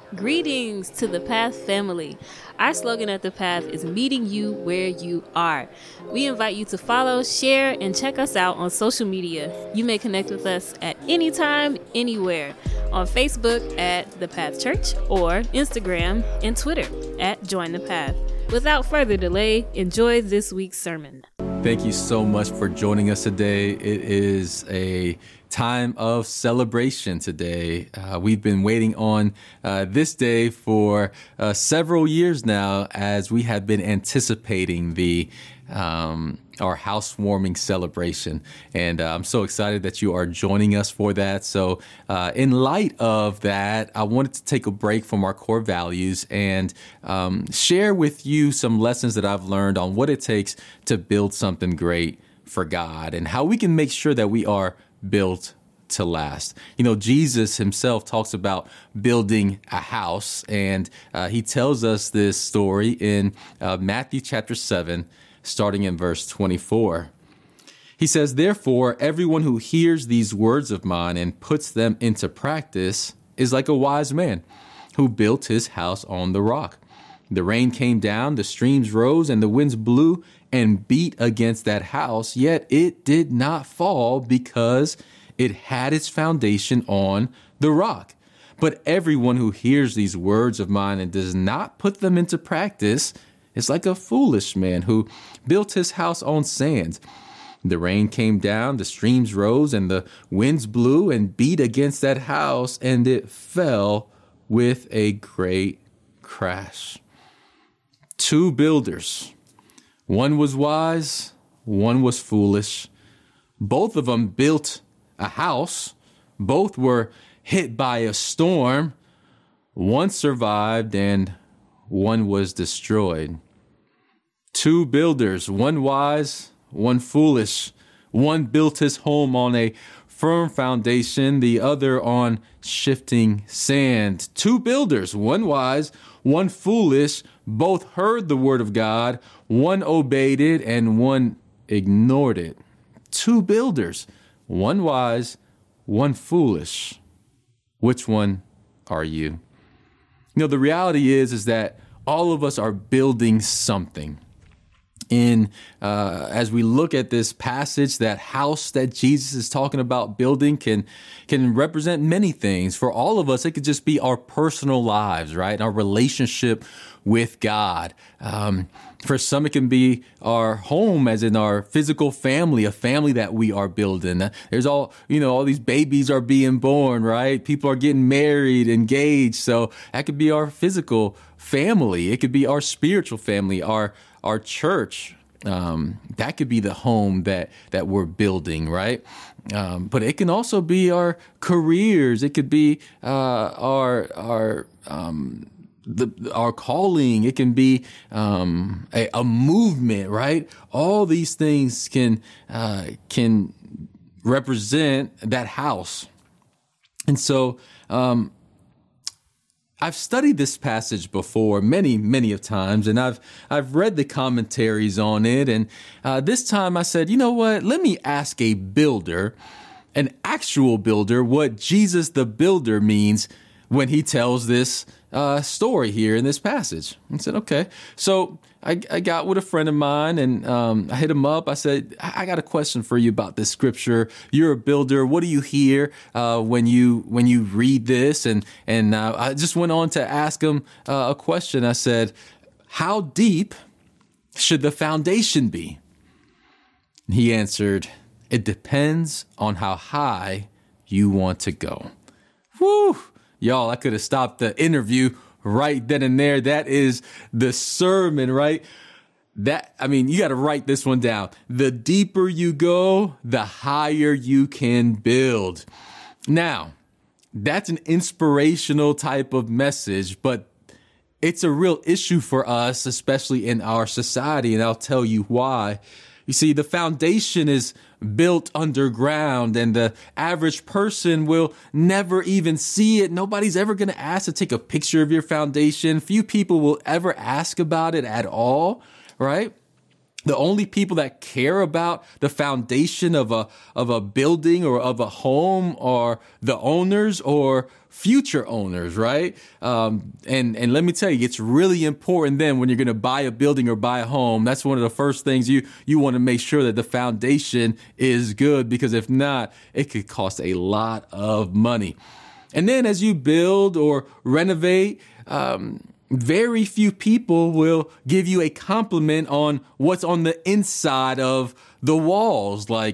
Greetings to the Path family. Our slogan at the Path is meeting you where you are. We invite you to follow, share, and check us out on social media. You may connect with us at any time, anywhere. On Facebook at The Path Church or Instagram and Twitter at Join the Path. Without further delay, enjoy this week's sermon. Thank you so much for joining us today. It is a time of celebration today. We've been waiting on this day for several years now, as we have been anticipating our housewarming celebration. And I'm so excited that you are joining us for that. So in light of that, I wanted to take a break from our core values and share with you some lessons that I've learned on what it takes to build something great for God and how we can make sure that we are built to last. You know, Jesus himself talks about building a house, and he tells us this story in Matthew chapter 7, starting in verse 24. He says, "Therefore, everyone who hears these words of mine and puts them into practice is like a wise man who built his house on the rock. The rain came down, the streams rose, and the winds blew and beat against that house, yet it did not fall because it had its foundation on the rock. But everyone who hears these words of mine and does not put them into practice is like a foolish man who built his house on sand. The rain came down, the streams rose, and the winds blew and beat against that house, and it fell with a great crash." Two builders. One was wise, one was foolish. Both of them built a house. Both were hit by a storm. One survived and one was destroyed. Two builders, one wise, one foolish. One built his home on a firm foundation, the other on shifting sand. Two builders, one wise, one foolish. Both heard the word of God. One obeyed it and one ignored it. Two builders, one wise, one foolish. Which one are you? You know, the reality is that all of us are building something. As we look at this passage, that house that Jesus is talking about building can represent many things. For all of us, it could just be our personal lives, right? Our relationship with God. For some, it can be our home, as in our physical family, a family that we are building. There's all these babies are being born, right? People are getting married, engaged. So that could be our physical family. It could be our spiritual family, our church. That could be the home that we're building, right? But it can also be our careers. It could be our calling. It can be a movement, right? All these things can represent that house. And so I've studied this passage before many of times, and I've read the commentaries on it. And this time I said, you know what? Let me ask a builder, an actual builder, what Jesus the builder means when he tells this story here in this passage. He said, okay. So I got with a friend of mine, and I hit him up. I said, I got a question for you about this scripture. You're a builder. What do you hear when you read this? And I just went on to ask him a question. I said, how deep should the foundation be? And he answered, it depends on how high you want to go. Woo! Y'all, I could have stopped the interview right then and there. That is the sermon, right? You got to write this one down. The deeper you go, the higher you can build. Now, that's an inspirational type of message, but it's a real issue for us, especially in our society, and I'll tell you why. You see, the foundation is built underground, and the average person will never even see it. Nobody's ever going to ask to take a picture of your foundation. Few people will ever ask about it at all, right? The only people that care about the foundation of a building or of a home are the owners, or future owners, right? And let me tell you, it's really important then when you're going to buy a building or buy a home. That's one of the first things you want to make sure that the foundation is good, because if not, it could cost a lot of money. And then as you build or renovate, very few people will give you a compliment on what's on the inside of the walls. Like,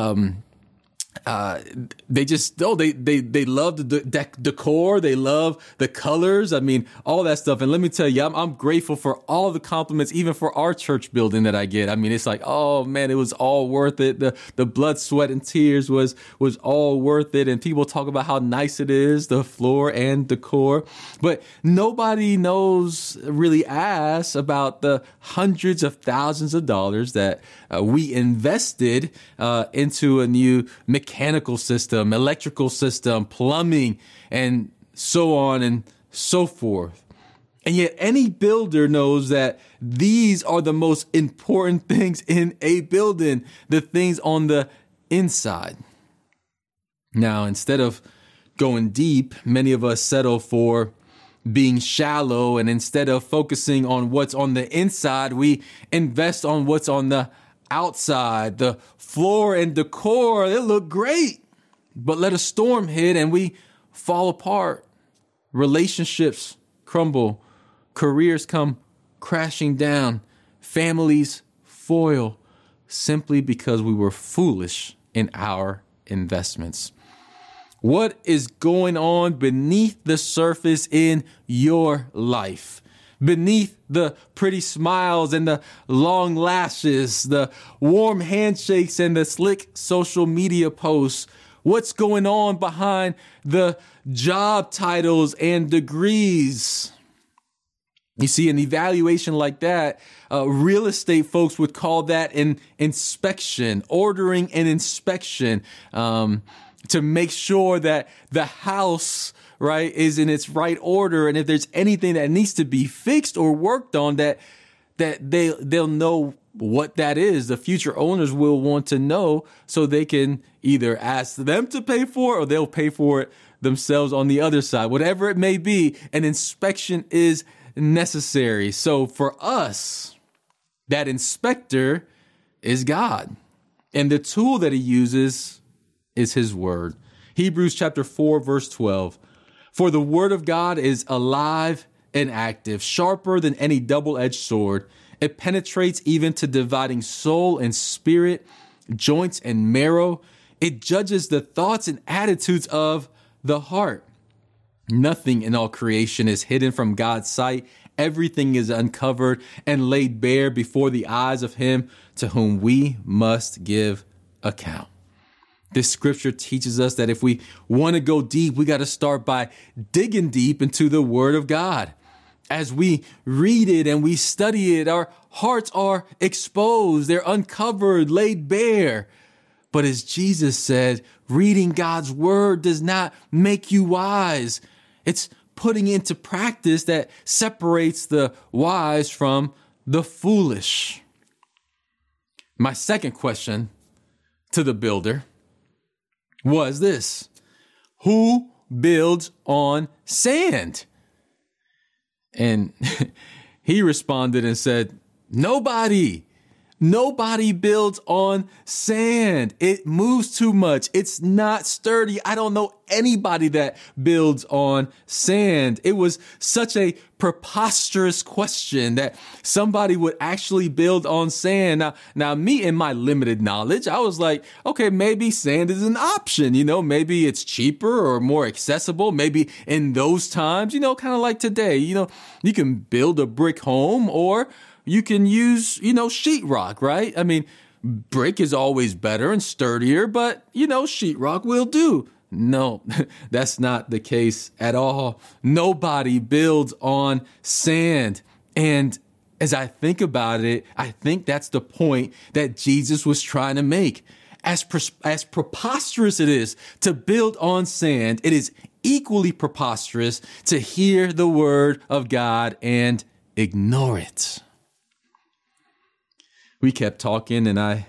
they just, they love the decor. They love the colors. I mean, all that stuff. And let me tell you, I'm grateful for all the compliments, even for our church building that I get. I mean, it's like, oh man, it was all worth it. The blood, sweat, and tears was all worth it. And people talk about how nice it is, the floor and decor. But nobody really asks about the hundreds of thousands of dollars that we invested into a new mechanical system, electrical system, plumbing, and so on and so forth. And yet any builder knows that these are the most important things in a building, the things on the inside. Now, instead of going deep, many of us settle for being shallow, and instead of focusing on what's on the inside, we invest on what's on the outside. The floor and decor, they look great, but let a storm hit and we fall apart. Relationships crumble, careers come crashing down, families foil, simply because we were foolish in our investments. What is going on beneath the surface in your life? Beneath the pretty smiles and the long lashes, the warm handshakes and the slick social media posts, what's going on behind the job titles and degrees? You see, an evaluation like that, real estate folks would call that an inspection, ordering an inspection to make sure that the house, right, is in its right order. And if there's anything that needs to be fixed or worked on, that they'll know what that is. The future owners will want to know, so they can either ask them to pay for it or they'll pay for it themselves on the other side. Whatever it may be, an inspection is necessary. So for us, that inspector is God. And the tool that he uses is his word. Hebrews chapter 4, verse 12. For the word of God is alive and active, sharper than any double-edged sword. It penetrates even to dividing soul and spirit, joints and marrow. It judges the thoughts and attitudes of the heart. Nothing in all creation is hidden from God's sight. Everything is uncovered and laid bare before the eyes of him to whom we must give account. This scripture teaches us that if we want to go deep, we got to start by digging deep into the word of God. As we read it and we study it, our hearts are exposed. They're uncovered, laid bare. But as Jesus said, reading God's word does not make you wise. It's putting into practice that separates the wise from the foolish. My second question to the builder was this: who builds on sand? And he responded and said, nobody. Nobody builds on sand. It moves too much. It's not sturdy. I don't know anybody that builds on sand. It was such a preposterous question that somebody would actually build on sand. Now me and my limited knowledge, I was like, okay, maybe sand is an option. Maybe it's cheaper or more accessible. Maybe in those times, kind of like today, you can build a brick home, or you can use, sheetrock, right? I mean, brick is always better and sturdier, but, sheetrock will do. No, that's not the case at all. Nobody builds on sand. And as I think about it, I think that's the point that Jesus was trying to make. As preposterous it is to build on sand, it is equally preposterous to hear the word of God and ignore it. We kept talking, and I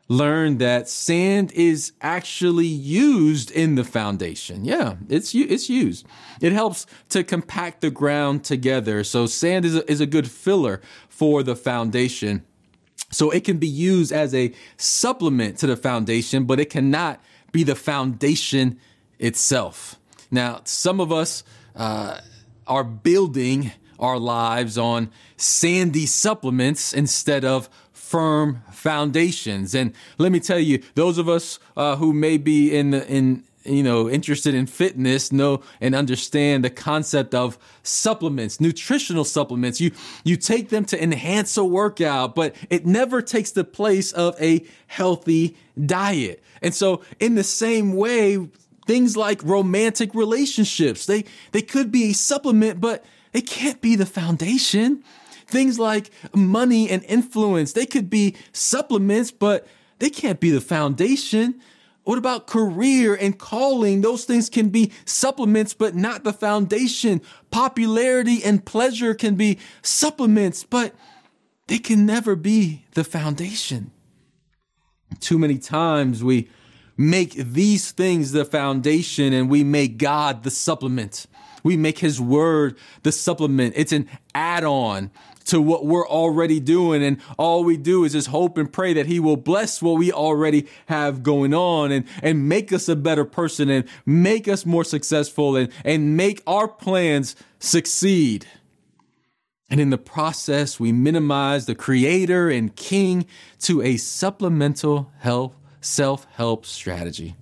learned that sand is actually used in the foundation. Yeah, it's used. It helps to compact the ground together. So sand is a good filler for the foundation. So it can be used as a supplement to the foundation, but it cannot be the foundation itself. Now, some of us are building our lives on sandy supplements instead of firm foundations. And let me tell you, those of us who may be interested in fitness know and understand the concept of supplements, nutritional supplements. You take them to enhance a workout, but it never takes the place of a healthy diet. And so in the same way, things like romantic relationships, they could be a supplement, but they can't be the foundation. Things like money and influence, they could be supplements, but they can't be the foundation. What about career and calling? Those things can be supplements, but not the foundation. Popularity and pleasure can be supplements, but they can never be the foundation. Too many times we make these things the foundation and we make God the supplement. We make his word the supplement. It's an add-on to what we're already doing. And all we do is just hope and pray that he will bless what we already have going on and make us a better person and make us more successful and make our plans succeed. And in the process, we minimize the creator and king to a supplemental self-help strategy.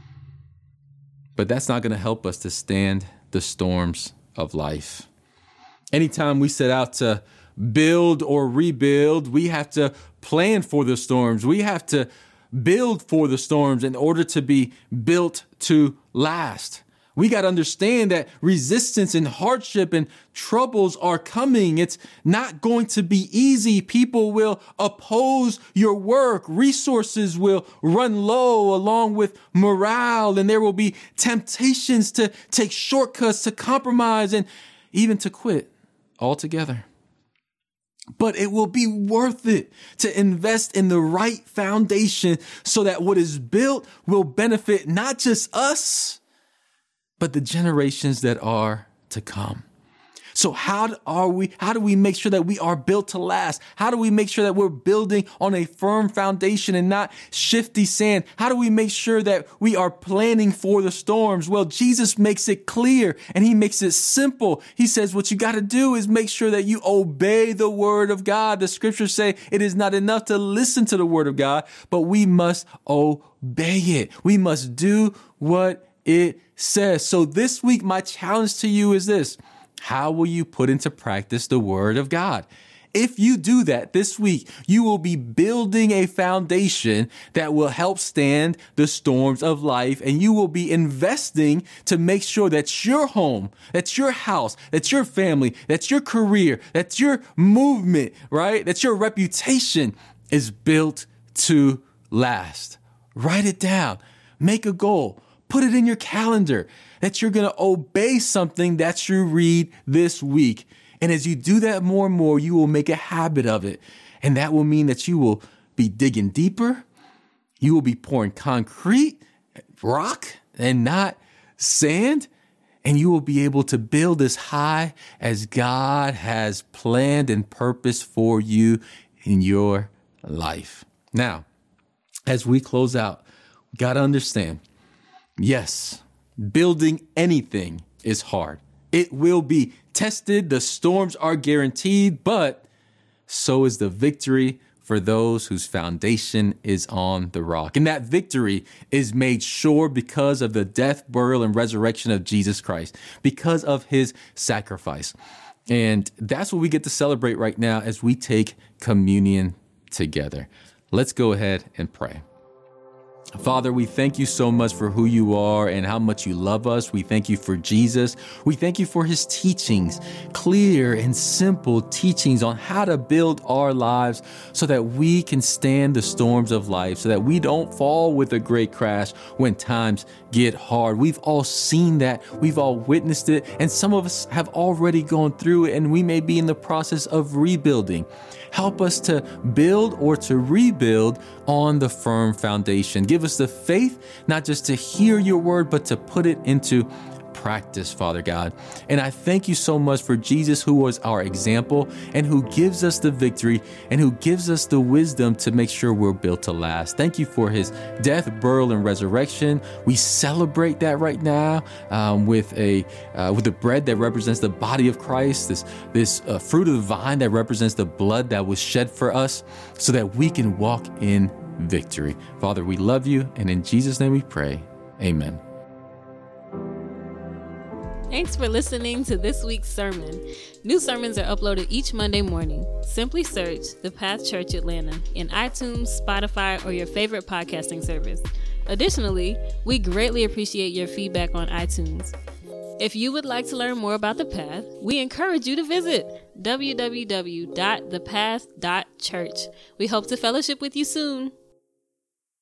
But that's not going to help us to stand the storms of life. Anytime we set out to build or rebuild, we have to plan for the storms. We have to build for the storms in order to be built to last. We got to understand that resistance and hardship and troubles are coming. It's not going to be easy. People will oppose your work. Resources will run low along with morale, and there will be temptations to take shortcuts, to compromise, and even to quit altogether. But it will be worth it to invest in the right foundation so that what is built will benefit not just us, but the generations that are to come. So how do we make sure that we are built to last? How do we make sure that we're building on a firm foundation and not shifty sand? How do we make sure that we are planning for the storms? Well, Jesus makes it clear and he makes it simple. He says, what you got to do is make sure that you obey the word of God. The scriptures say it is not enough to listen to the word of God, but we must obey it. We must do what it says. So this week, my challenge to you is this. How will you put into practice the word of God? If you do that this week, you will be building a foundation that will help stand the storms of life, and you will be investing to make sure that your home, that's your house, that's your family, that's your career, that's your movement, right? That your reputation is built to last. Write it down. Make a goal. Put it in your calendar that you're going to obey something that you read this week. And as you do that more and more, you will make a habit of it. And that will mean that you will be digging deeper. You will be pouring concrete, rock, and not sand. And you will be able to build as high as God has planned and purposed for you in your life. Now, as we close out, we got to understand, yes, building anything is hard. It will be tested. The storms are guaranteed, but so is the victory for those whose foundation is on the rock. And that victory is made sure because of the death, burial, and resurrection of Jesus Christ, because of his sacrifice. And that's what we get to celebrate right now as we take communion together. Let's go ahead and pray. Father, we thank you so much for who you are and how much you love us. We thank you for Jesus. We thank you for his teachings, clear and simple teachings on how to build our lives so that we can stand the storms of life, so that we don't fall with a great crash when times get hard. We've all seen that. We've all witnessed it. And some of us have already gone through it, and we may be in the process of rebuilding. Help us to build or to rebuild on the firm foundation. Give us the faith, not just to hear your word, but to put it into practice, Father God. And I thank you so much for Jesus, who was our example and who gives us the victory and who gives us the wisdom to make sure we're built to last. Thank you for his death, burial, and resurrection. We celebrate that right now with the bread that represents the body of Christ, this fruit of the vine that represents the blood that was shed for us, so that we can walk in victory. Father, we love you, and in Jesus' name we pray. Amen. Thanks for listening to this week's sermon. New sermons are uploaded each Monday morning. Simply search The Path Church Atlanta in iTunes, Spotify, or your favorite podcasting service. Additionally, we greatly appreciate your feedback on iTunes. If you would like to learn more about The Path, we encourage you to visit www.thepath.church. We hope to fellowship with you soon.